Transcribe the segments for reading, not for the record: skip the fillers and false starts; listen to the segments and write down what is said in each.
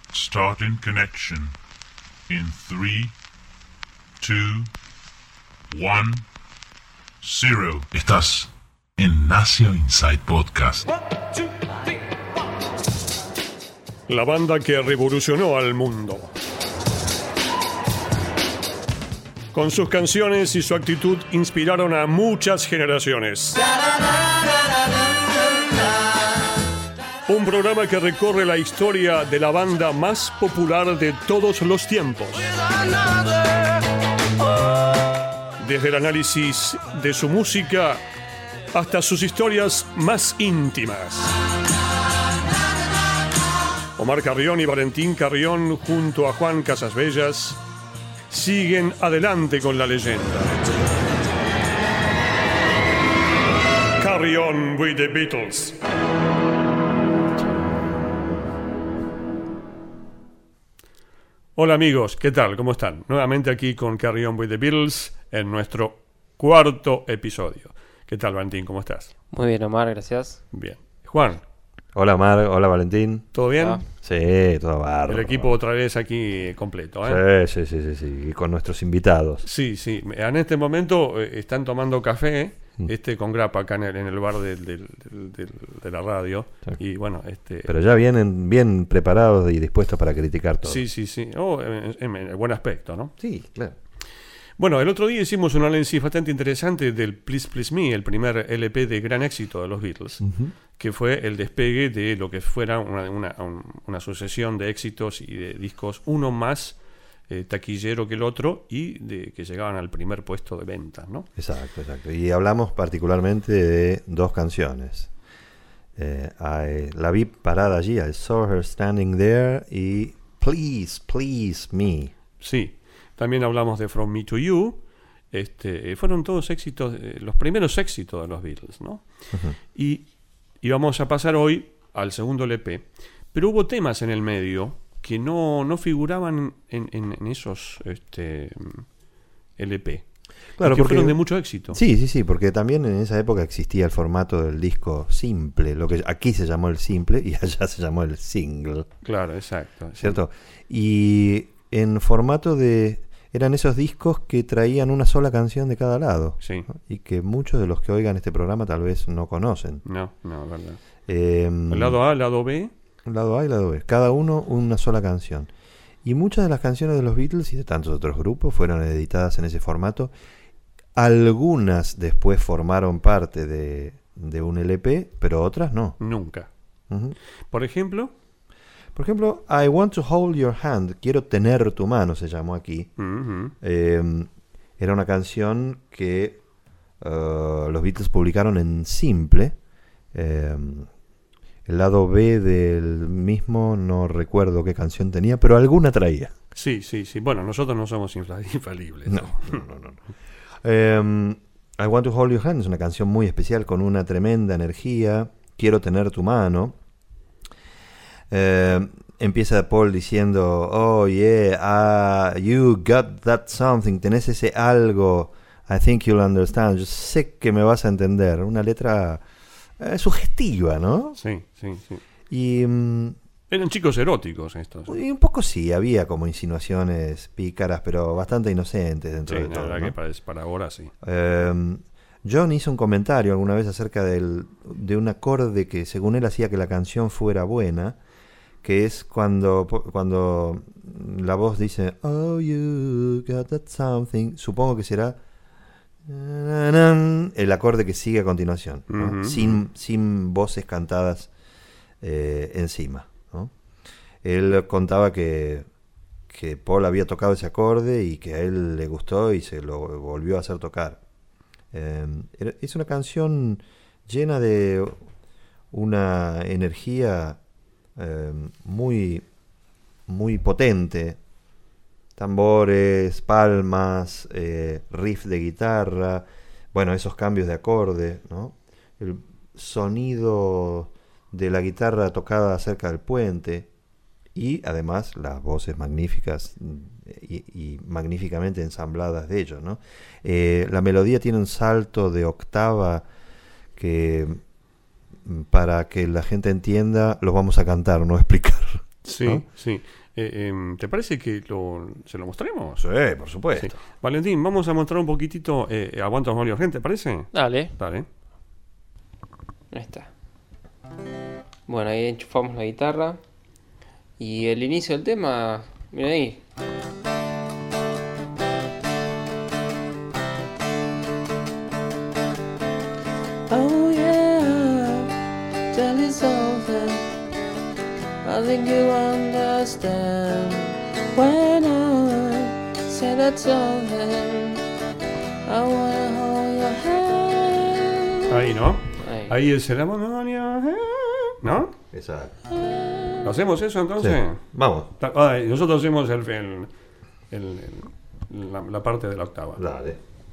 Starting connection in 3, 2, 1, 0. Estás en Nacio Inside Podcast. La banda que revolucionó al mundo. Con sus canciones y su actitud inspiraron a muchas generaciones. Un programa que recorre la historia de la banda más popular de todos los tiempos. Desde el análisis de su música hasta sus historias más íntimas. Omar Carrión y Valentín Carrión, junto a Juan Casasbellas, siguen adelante con la leyenda. Carry on with the Beatles. Hola amigos, ¿qué tal? ¿Cómo están? Nuevamente aquí con Carry on with the Beatles en nuestro cuarto episodio. ¿Qué tal, Valentín? ¿Cómo estás? Muy bien, Omar, gracias. Bien. Juan. Hola, Omar. Hola, Valentín. ¿Todo bien? Sí, todo bárbaro. El equipo otra vez aquí completo, ¿eh? Sí. Y con nuestros invitados. Sí. En este momento están tomando café con grapa acá en el bar de la radio. Sí. Y bueno, Pero ya vienen bien preparados y dispuestos para criticar todo. Sí. En buen aspecto, ¿no? Sí, claro. Bueno, el otro día hicimos un análisis bastante interesante del Please Please Me, el primer LP de gran éxito de los Beatles, que fue el despegue de lo que fuera una sucesión de éxitos y de discos, uno más taquillero que el otro, y que llegaban al primer puesto de ventas, ¿no? Exacto. Y hablamos particularmente de dos canciones. La vi parada allí, I Saw Her Standing There, y Please Please Me. Sí. También hablamos de From Me to You. Fueron todos éxitos, los primeros éxitos de los Beatles, ¿no? Uh-huh. Y vamos a pasar hoy al segundo LP. Pero hubo temas en el medio que no figuraban en esos LP. Claro, que fueron de mucho éxito. Sí, porque también en esa época existía el formato del disco simple, lo que aquí se llamó el simple y allá se llamó el single. Claro, exacto. ¿Cierto? Y en formato eran esos discos que traían una sola canción de cada lado. Sí. ¿No? Y que muchos de los que oigan este programa tal vez no conocen. No, verdad. El lado A, el lado B. El lado A y lado B. Cada uno una sola canción. Y muchas de las canciones de los Beatles y de tantos otros grupos fueron editadas en ese formato. Algunas después formaron parte de un LP, pero otras no. Nunca. Uh-huh. Por ejemplo, I Want to Hold Your Hand, Quiero Tener Tu Mano, se llamó aquí. Uh-huh. Era una canción que los Beatles publicaron en simple. El lado B del mismo no recuerdo qué canción tenía, pero alguna traía. Sí. Bueno, nosotros no somos infalibles. No. I Want to Hold Your Hand es una canción muy especial con una tremenda energía. Quiero Tener Tu Mano. Empieza Paul diciendo, oh yeah, you got that something, tenés ese algo, I think you'll understand, yo sé que me vas a entender. Una letra sugestiva, ¿no? Sí. Y eran chicos eróticos estos. Y un poco sí, había como insinuaciones pícaras, pero bastante inocentes dentro de todo. La verdad, ¿no? que para ahora sí. John hizo un comentario alguna vez acerca de un acorde que según él hacía que la canción fuera buena, que es cuando la voz dice oh you got that something, supongo que será el acorde que sigue a continuación, ¿no? sin voces cantadas encima, ¿no? Él contaba que Paul había tocado ese acorde y que a él le gustó y se lo volvió a hacer tocar. Es una canción llena de una energía muy potente, tambores, palmas, riff de guitarra, bueno, esos cambios de acorde, ¿no? El sonido de la guitarra tocada cerca del puente y además las voces magníficas y magníficamente ensambladas de ellos, ¿no? La melodía tiene un salto de octava que, para que la gente entienda, lo vamos a cantar, no explicar. Sí, ¿no? sí. ¿Te parece que se lo mostremos? Sí, por supuesto. Sí. Valentín, vamos a mostrar un poquitito Aguanta Mario Gente, ¿te parece? Dale. Dale. Ahí está. Bueno, ahí enchufamos la guitarra. Y el inicio del tema, mira ahí. Oh yeah, tell you something. I think you understand when I say that something. I wanna hold your hand. Ahí, ¿no? Ahí. Ahí es el Amonia, ¿no? Exacto. ¿Lo hacemos eso entonces? Sí. Vamos. Nosotros hacemos la parte de la octava. Dale.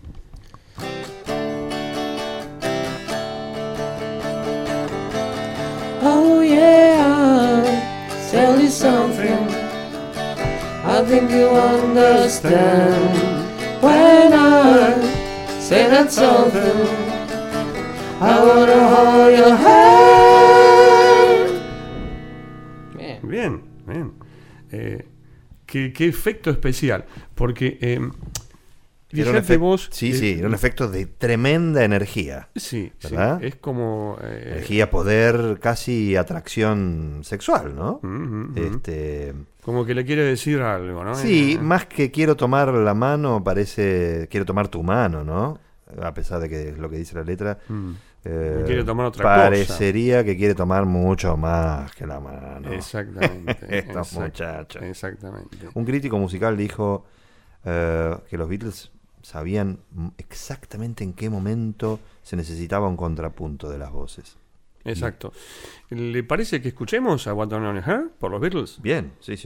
Oh yeah, tell you something. I think you understand when I say that something. I wanna hold your hand. Bien, bien. Qué efecto especial. Porque fíjate vos. Sí, era un efecto de tremenda energía. Sí, ¿verdad? sí, es como. Energía, poder, casi atracción sexual, ¿no? Como que le quiere decir algo, ¿no? Sí, más que quiero tomar la mano, parece quiero tomar tu mano, ¿no? A pesar de que es lo que dice la letra. Quiere tomar otra parecería que quiere tomar mucho más que la mano. Exactamente. Estos muchachos. Exactamente. Un crítico musical dijo que los Beatles sabían exactamente en qué momento se necesitaba un contrapunto de las voces. Exacto. ¿Le parece que escuchemos a What Don't You Hear por los Beatles? Bien, sí.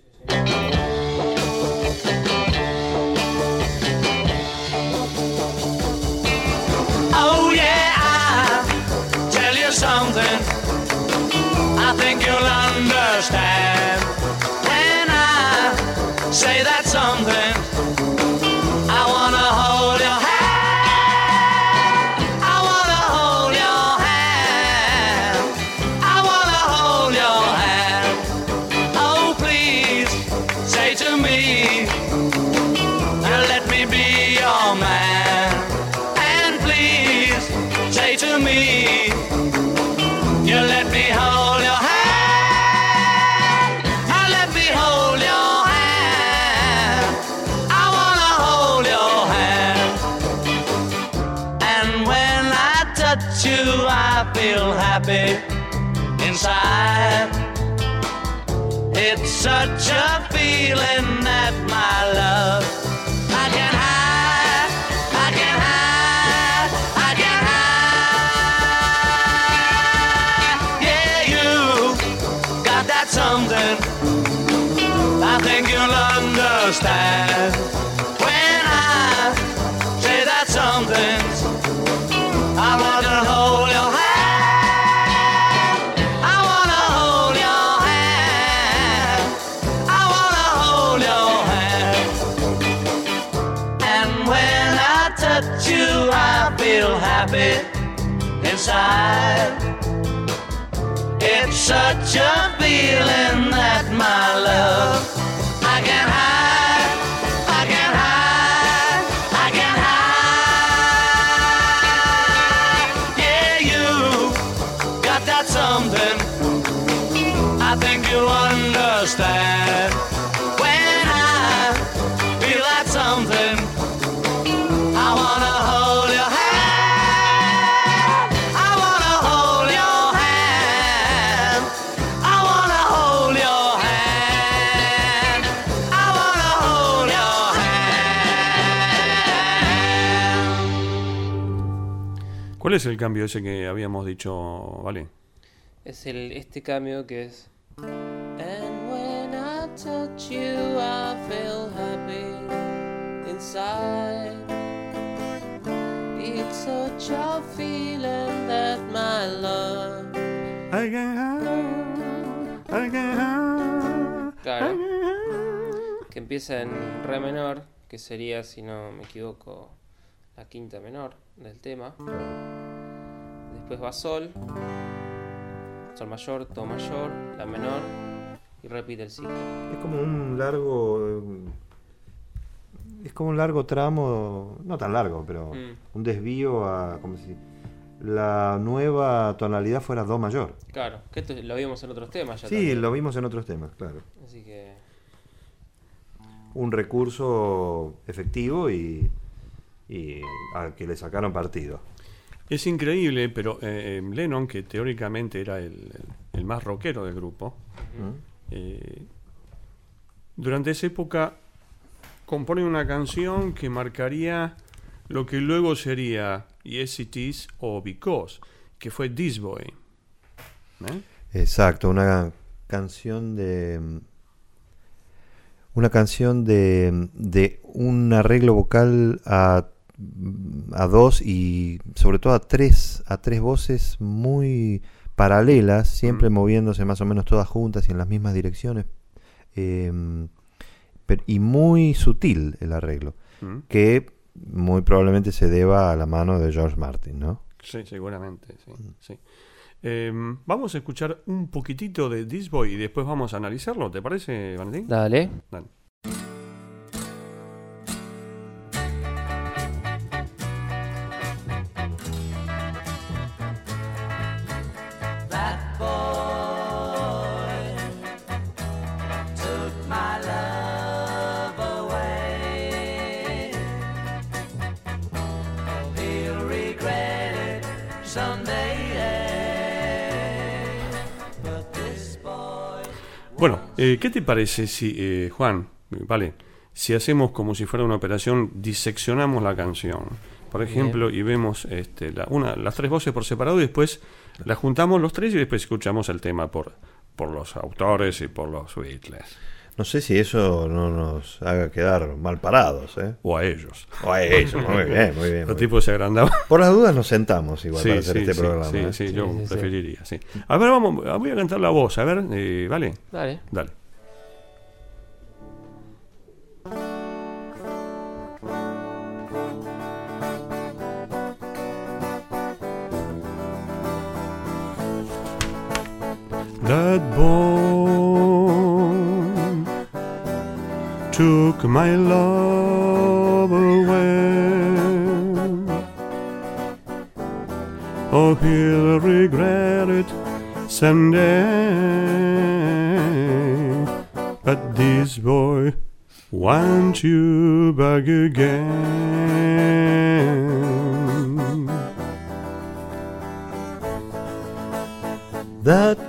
Oh yeah, I'll tell you something. I think you'll understand when I say that something. I wanna hold your hand. I wanna hold your hand. I wanna hold your hand. Oh please, say to me, let me be your man. And please, say to me, you let me hold your hand. Let me hold your hand. I wanna hold your hand. And when I touch you, I feel happy inside. It's such a feeling that my love I can hide, I can hide, I can hide. Yeah, you got that something. I think you'll understand when I say that something. I wanna hold your hand. I wanna hold your hand. I wanna hold your hand. And when I touch you, I feel happy inside. It's such a feeling that my love I can hide, I can hide, I can hide. Yeah, you got that something. I think you understand when I feel that something. I wanna hold your hand. I wanna hold your hand. I wanna hold your hand. I wanna hold your hand. ¿Cuál es el cambio ese que habíamos dicho, Vale? Es este cambio que es. And when I touch you, I feel happy inside. It's such a feeling that my love. I can hide, I can hide, Claro. I can hide. Que empieza en re menor, que sería, si no me equivoco, la quinta menor del tema. Después va sol, sol mayor, do mayor, la menor, y y repite el ciclo. Es como un largo tramo, no tan largo, pero un desvío a como si la nueva tonalidad fuera do mayor. Claro, que esto lo vimos en otros temas ya. Sí, también. lo vimos en otros temas, claro. Así que Un recurso efectivo y al que le sacaron partido. Es increíble, pero Lennon, que teóricamente era el más rockero del grupo, durante esa época compone una canción que marcaría lo que luego sería Yes It Is o Because, que fue This Boy. Exacto, una canción de un arreglo vocal a dos y sobre todo a tres voces muy paralelas, siempre moviéndose más o menos todas juntas y en las mismas direcciones, y muy sutil el arreglo, que muy probablemente se deba a la mano de George Martin, ¿no? Sí, seguramente, sí. Vamos a escuchar un poquitito de This Boy y después vamos a analizarlo, ¿te parece, Valentín? dale. Dale. That boy took my love away. He'll regret it someday. But this boy. Bueno, ¿qué te parece si, Juan, vale, si hacemos como si fuera una operación, diseccionamos la canción, por ejemplo, y vemos las tres voces por separado y después las juntamos los tres y después escuchamos el tema por los autores y por los Beatles? No sé si eso no nos haga quedar mal parados, ¿eh? O a ellos. O a ellos, muy bien, muy bien. Los tipos se agrandaban. Por las dudas nos sentamos igual para hacer este programa. ¿eh? Sí, yo Sí. preferiría, sí. A ver, voy a cantar la voz, a ver, ¿vale? Dale. Dale. That boy took my love away. Oh, he'll regret it someday. But this boy wants you back again. That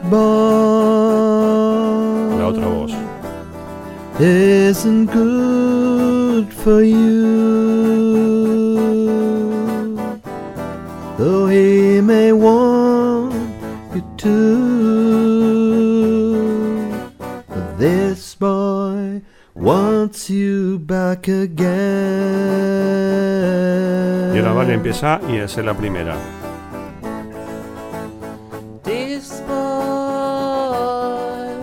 boy La otra voz. isn't good for you, though he may want you to. But this boy wants you back again. Y ahora vale, empieza y hace la primera. This boy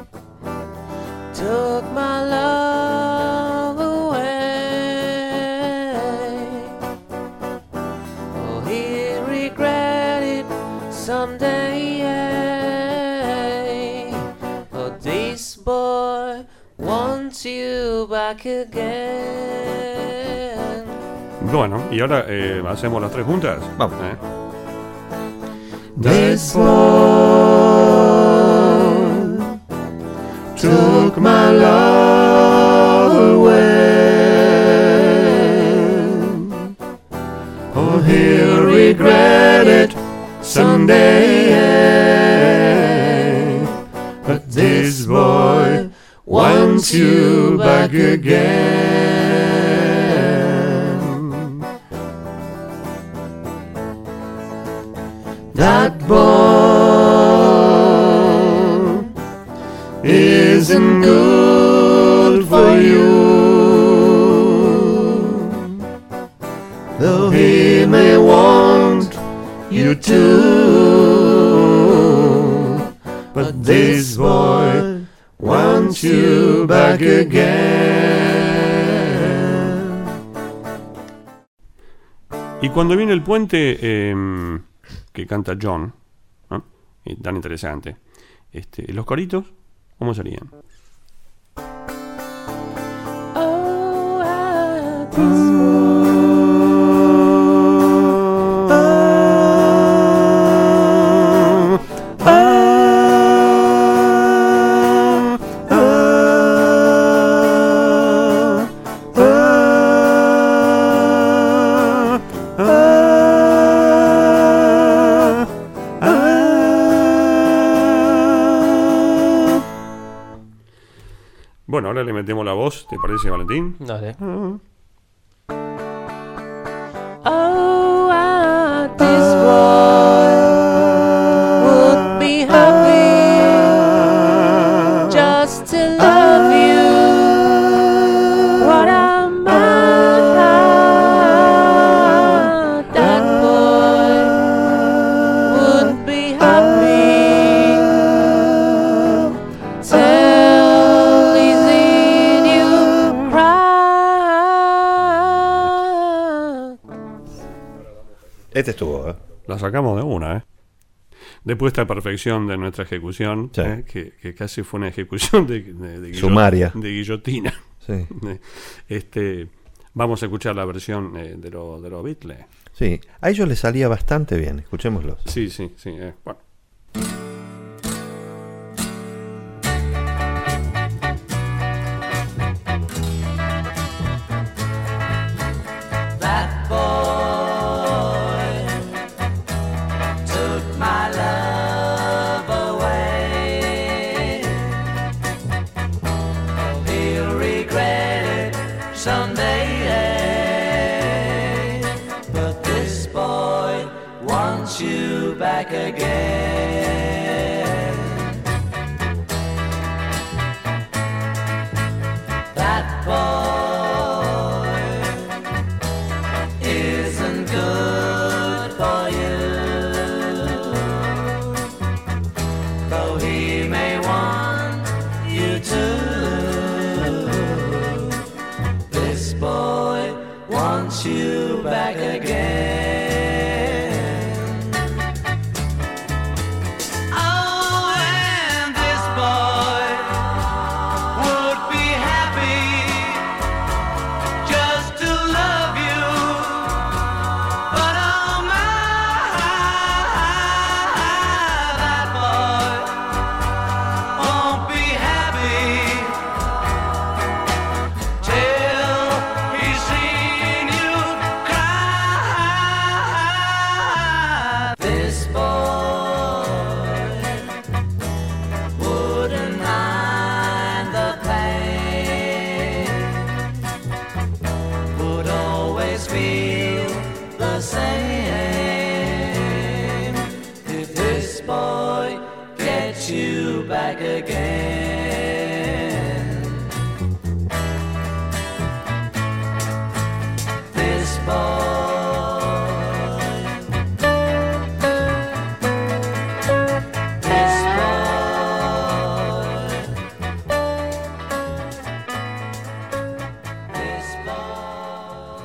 took my love away. Oh, he regretted someday. But this boy wants you back again. Bueno, y ahora hacemos las tres juntas. Vamos. This boy took my love away. Oh, he'll regret it someday. But this boy wants you back again. That boy isn't good for you, though he may want you to. But this boy wants you back again. Y cuando viene el puente que canta John, ¿no? Y tan interesante, los coritos, ¿Cómo serían? Oh, at this Bueno, ahora le metemos la voz, ¿te parece, Valentín? Dale. Oh, at this boy would be happy just to love you. What am I? That boy would be happy till he's seen you cry. Este estuvo, ¿eh? La sacamos de una, ¿eh? Después de esta perfección de nuestra ejecución, Sí. que casi fue una ejecución de Sumaria. de guillotina. Sí. Vamos a escuchar la versión de los Beatles. Sí. A ellos les salía bastante bien. Escuchémoslos. Sí. Bueno. That boy took my love away. He'll regret it someday. But this boy wants you back again. That boy isn't good for you, though he may want you to. This boy wants you back again. Oh, and this boy would be happy just to love you. But oh my, that boy won't be happy till he's seen you cry. This boy wouldn't mind the pain, would always feel the same if this boy gets you back again. This boy. This boy. This boy.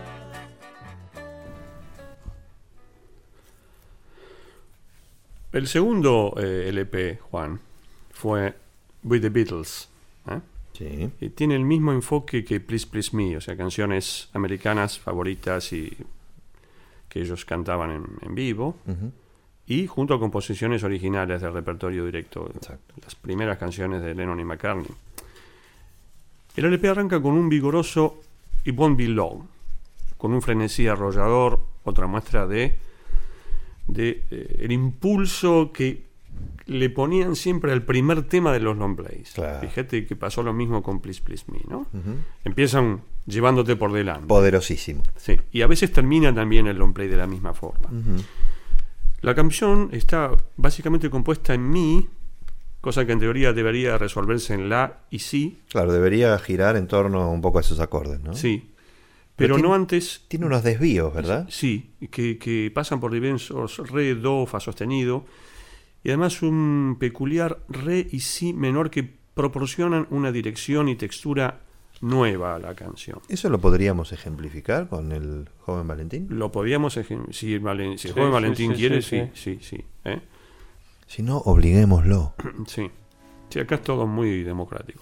El segundo LP, Juan, fue With the Beatles. ¿eh? Sí. Y tiene el mismo enfoque que Please Please Me, o sea, canciones americanas favoritas y que ellos cantaban en vivo, Ujú. y junto a composiciones originales del repertorio directo, Exacto. las primeras canciones de Lennon y McCartney. El LP arranca con un vigoroso It Won't Be Long, con un frenesí arrollador, otra muestra de el impulso que le ponían siempre al primer tema de los long plays. Claro. Fíjate que pasó lo mismo con Please Please Me, ¿no? Ujú. Empiezan llevándote por delante. Poderosísimo. Sí, y a veces termina también el long play de la misma forma. Ujú. La canción está básicamente compuesta en mi, cosa que en teoría debería resolverse en la y si, Claro, debería girar en torno un poco a esos acordes, ¿no? sí, Pero pero no tiene- antes. Tiene unos desvíos, ¿verdad? Sí, que pasan por diversos re, do, fa sostenido, y además un peculiar re y si menor que proporcionan una dirección y textura nueva a la canción. ¿Eso lo podríamos ejemplificar con el joven Valentín? Lo podíamos, si el Sí, joven sí, Valentín sí, quiere, sí, sí. Si no, obliguémoslo. Sí. Sí, acá es todo muy democrático.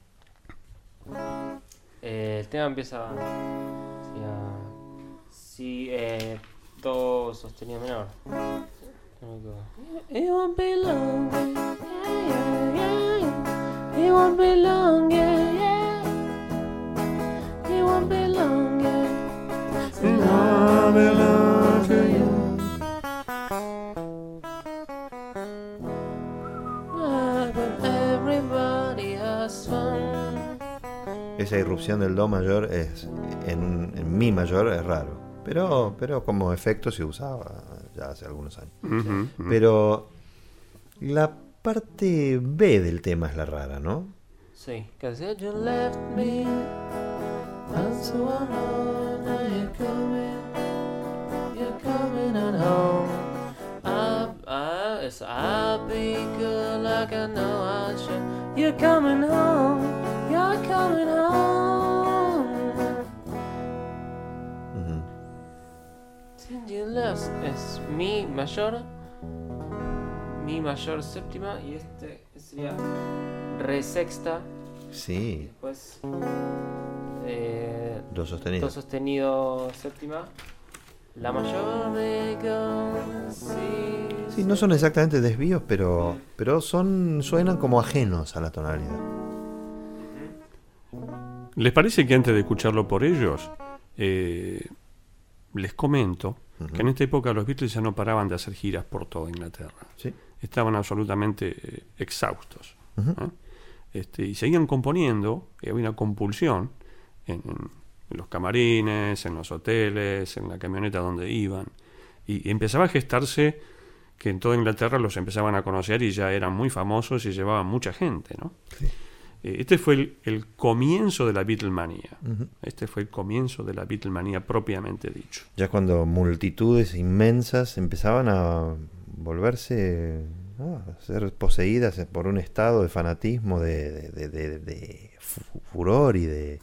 El tema empieza si do sostenido menor. It won't be long, yeah, yeah, yeah, yeah. It won't be long, yeah, yeah. It won't be long, yeah. And I belong to you. But everybody has fun. Esa irrupción del do mayor es en mi mayor es raro, pero como efecto se usaba ya hace algunos años. Pero la parte B del tema es la rara, ¿no? Sí, cause you left me, I'm so alone, now you're coming on home. I'll be good like I know I should. You're coming home, you're coming home. Since you left, es mi mayor séptima y este sería re sexta. Sí. Después Do sostenido. do sostenido séptima. La mayor de Sí, no son exactamente desvíos, pero suenan como ajenos a la tonalidad. ¿Les parece que antes de escucharlo por ellos, les comento que en esta época los Beatles ya no paraban de hacer giras por toda Inglaterra? Sí. Estaban absolutamente exhaustos. Y seguían componiendo, y había una compulsión en los camarines, en los hoteles, en la camioneta donde iban. Y empezaba a gestarse que en toda Inglaterra los empezaban a conocer y ya eran muy famosos y llevaban mucha gente, ¿no? Sí. Este fue el comienzo de la Beatlemanía. Este fue el comienzo de la Beatlemanía propiamente dicho. Ya cuando multitudes inmensas empezaban a volverse, a ser poseídas por un estado de fanatismo, de furor y de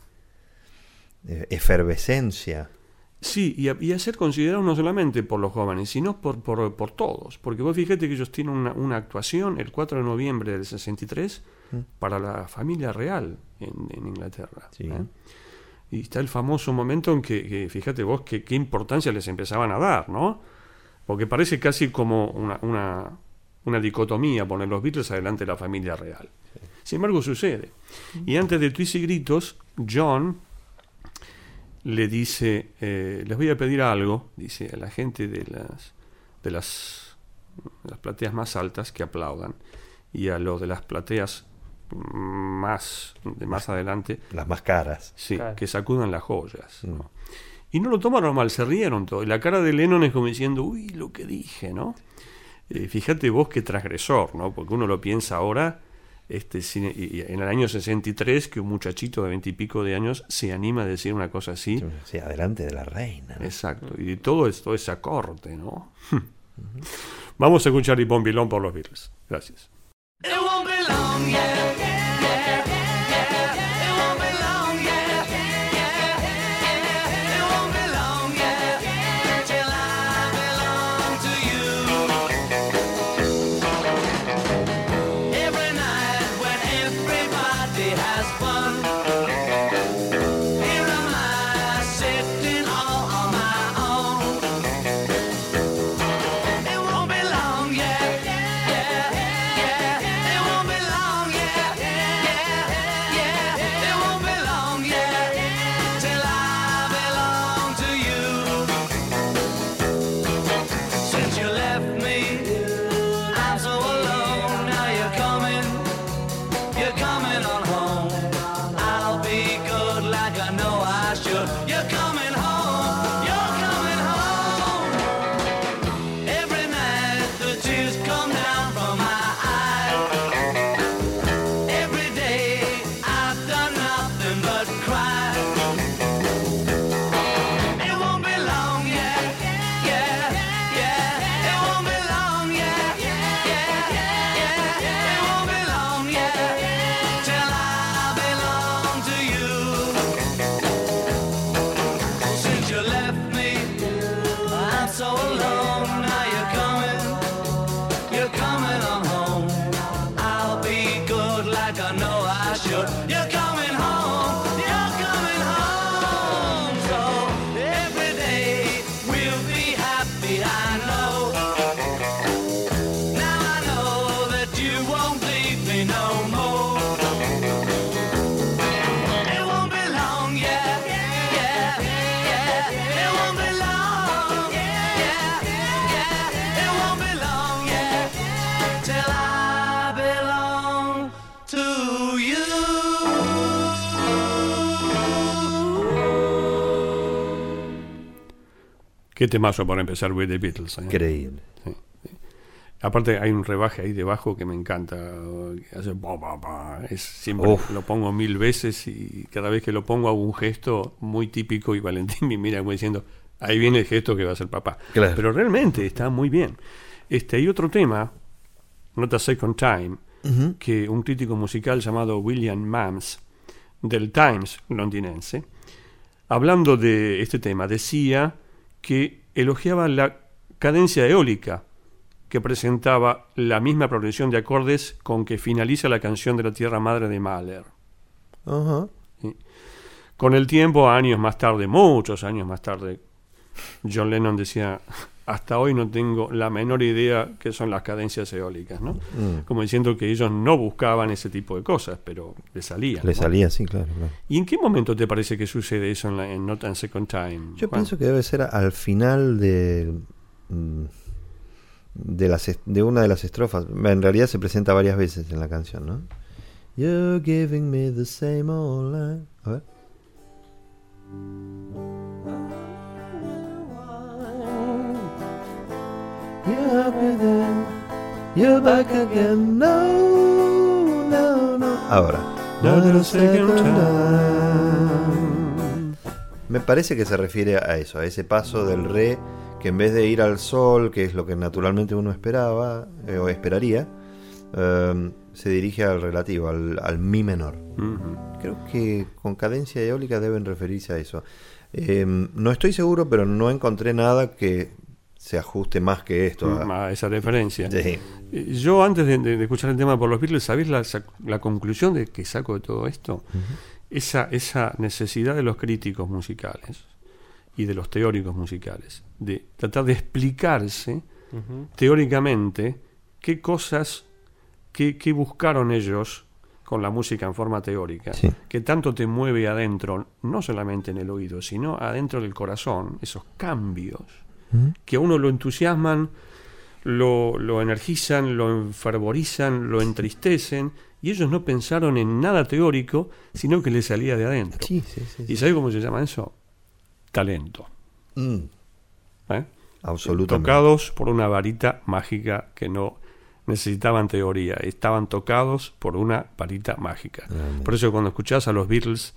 efervescencia. Sí, y a ser considerados no solamente por los jóvenes, sino por todos. Porque vos fíjate que ellos tienen una actuación el 4 de noviembre del 63 para la familia real en Inglaterra. Sí. Y está el famoso momento en que fíjate vos qué importancia les empezaban a dar, ¿no? Porque parece casi como una dicotomía poner los Beatles adelante de la familia real. Sí. Sin embargo sucede. Y antes de tuits y gritos, John le dice, les voy a pedir algo, dice a la gente de las plateas más altas que aplaudan, y a los de las plateas más adelante, las más caras, sí, claro, que sacudan las joyas, ¿no? Y no lo tomaron mal, se rieron todo, y la cara de Lennon es como diciendo, uy, lo que dije, ¿no? Fíjate vos qué transgresor, ¿no? Porque uno lo piensa ahora, y en el año 63, que un muchachito de 20 y pico de años se anima a decir una cosa así. Sí, adelante de la reina, ¿no? Exacto, y todo esa corte, ¿no? Vamos a escuchar It Won't Be Long por los Beatles. Gracias. It won't be long, yeah, yeah, yeah, yeah. It won't be long, yeah, yeah, yeah. It won't be long, yeah, till I belong to you. Every night when everybody has fun, here am I sitting all on my own. It won't be long, yeah, yeah, yeah. It won't be long, yeah, yeah, yeah. It won't be long, yeah, till I belong to you. Since you left me, I'm so alone. Now you're coming on home. Qué temazo para empezar with the Beatles. Increíble. Sí. Aparte hay un rebaje ahí debajo que me encanta, que hace ba, ba, ba. Siempre lo pongo 1000 veces y cada vez que lo pongo hago un gesto muy típico y Valentín me mira como diciendo, ahí viene el gesto que va a ser papá. Claro. Pero realmente está muy bien. Hay otro tema, Not a Second Time, que un crítico musical llamado William Mams del Times londinense, hablando de este tema, decía que elogiaba la cadencia eólica que presentaba la misma progresión de acordes con que finaliza la canción de la Tierra Madre de Mahler. Ajá. ¿Sí? Con el tiempo, años más tarde, muchos años más tarde, John Lennon decía, hasta hoy no tengo la menor idea qué son las cadencias eólicas, ¿no? Como diciendo que ellos no buscaban ese tipo de cosas, pero le salían. Le ¿no? salía, sí, claro. ¿Y en qué momento te parece que sucede eso en Not a Second Time? Yo Juan? pienso que debe ser al final de una de las estrofas. En realidad se presenta varias veces en la canción, ¿no? You're giving me the same old line. A ver. You're within, you're back again. No, no, no. Ahora. Not a second time. Me parece que se refiere a eso, a ese paso del re, que en vez de ir al sol, que es lo que naturalmente uno esperaba o esperaría, se dirige al relativo, al mi menor. Creo que con cadencia eólica deben referirse a eso. No estoy seguro, pero no encontré nada que se ajuste más que esto A esa referencia. Sí. Yo antes de escuchar el tema por los Beatles, ¿sabéis la conclusión de que saco de todo esto? Esa necesidad de los críticos musicales y de los teóricos musicales de tratar de explicarse teóricamente qué cosas qué buscaron ellos con la música en forma teórica, que tanto te mueve adentro, no solamente en el oído, sino adentro del corazón, esos cambios que a uno lo entusiasman, lo energizan, lo enfervorizan, lo entristecen, y ellos no pensaron en nada teórico, sino que les salía de adentro. Sí. ¿Y sabes cómo se llama eso? Talento. Absolutamente. Tocados por una varita mágica que no necesitaban teoría, estaban tocados por una varita mágica. Por eso cuando escuchás a los Beatles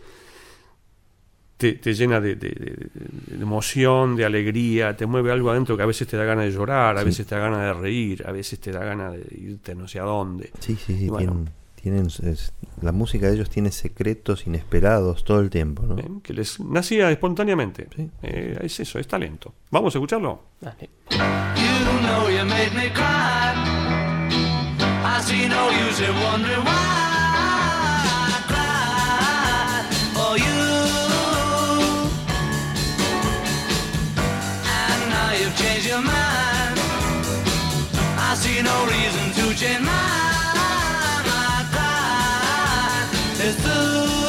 te llena de emoción, de alegría, te mueve algo adentro que a veces te da ganas de llorar, a veces te da ganas de reír, a veces te da ganas de irte no sé a dónde. Sí. Bueno, La música de ellos tiene secretos inesperados todo el tiempo, ¿no? que les nacía espontáneamente. Sí. Es eso, es talento. ¿Vamos a escucharlo? Dale. You know you made me cry. I see no use in wondering why I cried for you. And now you've changed your mind. I see no reason to change mine. I cried. It's through.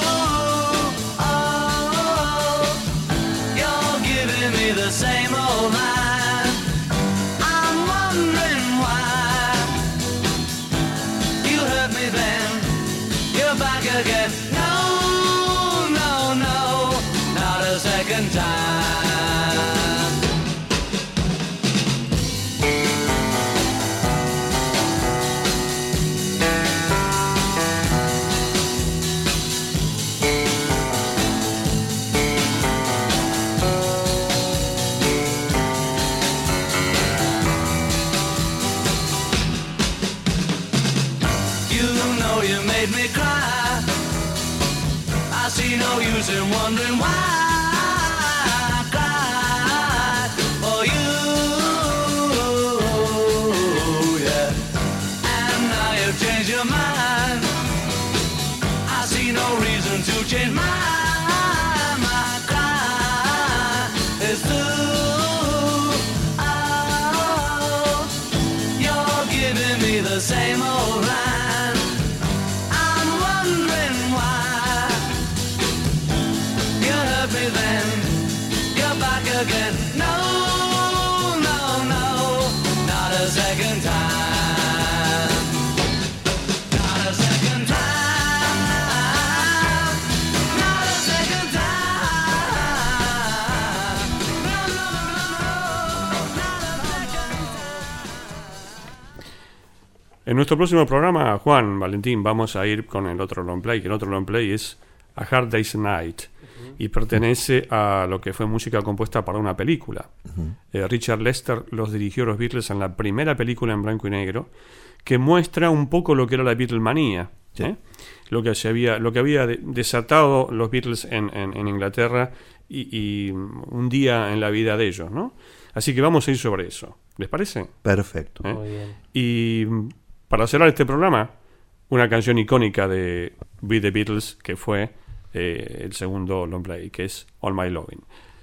Oh, you're giving me the same old line. I'm wondering why you hurt me then. You're back again. No, no, no, not a second time. Made me cry. I see no use in wondering why I cried for you, yeah. And now you've changed your mind. I see no reason to change mine. My cry is through. Oh, you're giving me the same old line. Again. No, no, no, not a second time. Not a second time. Not a En nuestro próximo programa, Juan, Valentín, vamos a ir con el otro long play, que el otro long play es A Hard Day's Night, y pertenece a lo que fue música compuesta para una película. Richard Lester los dirigió los Beatles en la primera película en blanco y negro, que muestra un poco lo que era la Beatlemanía, lo que había desatado los Beatles en Inglaterra y un día en la vida de ellos, ¿no? Así que vamos a ir sobre eso. ¿Les parece? Perfecto. Muy bien. Y para cerrar este programa, una canción icónica de Be The Beatles, que fue el segundo long play, que es All My Lovin'.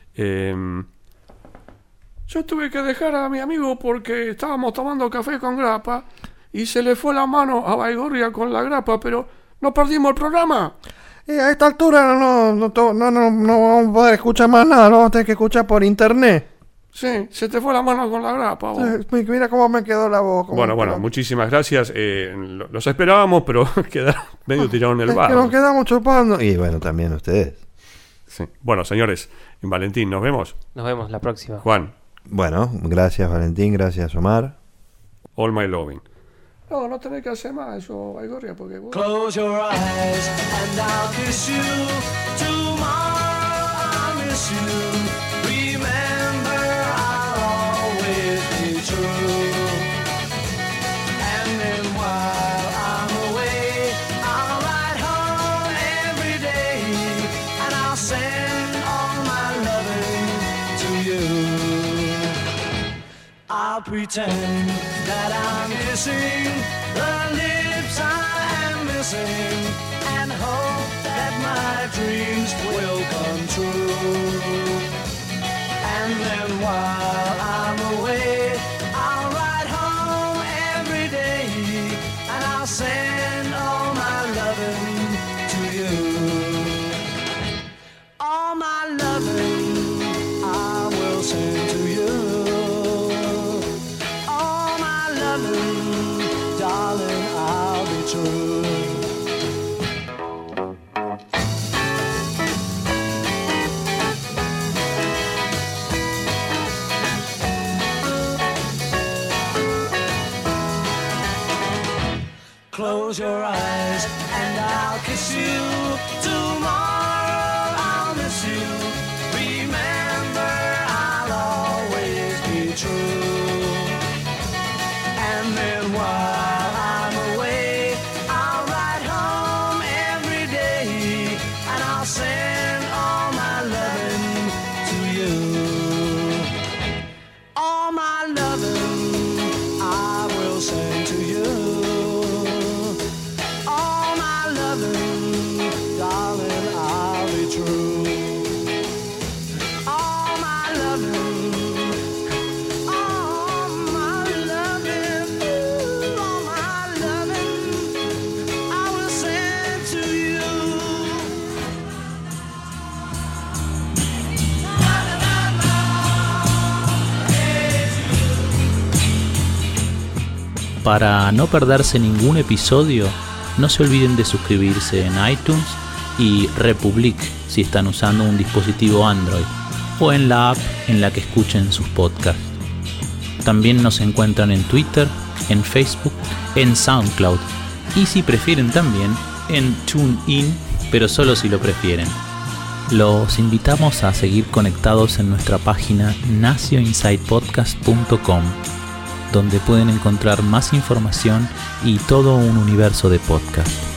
Yo tuve que dejar a mi amigo porque estábamos tomando café con grapa y se le fue la mano a Baigorria con la grapa, pero no perdimos el programa. Y a esta altura no vamos a poder escuchar más nada, lo vamos a tener que escuchar por internet. Sí, se te fue la mano con la grapa. Vos. Mira cómo me quedó la voz. Bueno, muchísimas gracias. Los esperábamos, pero quedaron medio tirados en el bar. Que nos quedamos chupando. Y bueno, también ustedes. Sí. Bueno, señores, Valentín, nos vemos. Nos vemos la próxima. Juan. Bueno, gracias Valentín, gracias Omar. All My Lovin'. No tenés que hacer más eso, Baigorria, porque vos... Close your eyes and I'll kiss you. Tomorrow I'll miss you. Remember, I'll always be true. And then while I'm away, I'll ride home every day, and I'll send all my loving to you. I'll pretend that I'm kissing the lips I am missing, and hope that my dreams will come true. And then while I'm away, I'll ride home every day, and I'll send all my loving to you. All my loving I will send to you. All my loving, darling, I'll be true. Close your eyes and I'll kiss you. Tomorrow I'll miss you. Remember, I'll always be true. And then while I'm away, I'll ride home every day, and I'll send all my loving to you. All my loving I will send to you. All my loving, darling, I'll be true. All my loving, all my loving, ooh, all my loving, I will send to you. Para no perderse ningún episodio, no se olviden de suscribirse en iTunes y Republic si están usando un dispositivo Android, o en la app en la que escuchen sus podcasts. También nos encuentran en Twitter, en Facebook, en SoundCloud y si prefieren también en TuneIn, pero solo si lo prefieren. Los invitamos a seguir conectados en nuestra página nacioinsidepodcast.com, donde pueden encontrar más información y todo un universo de podcast.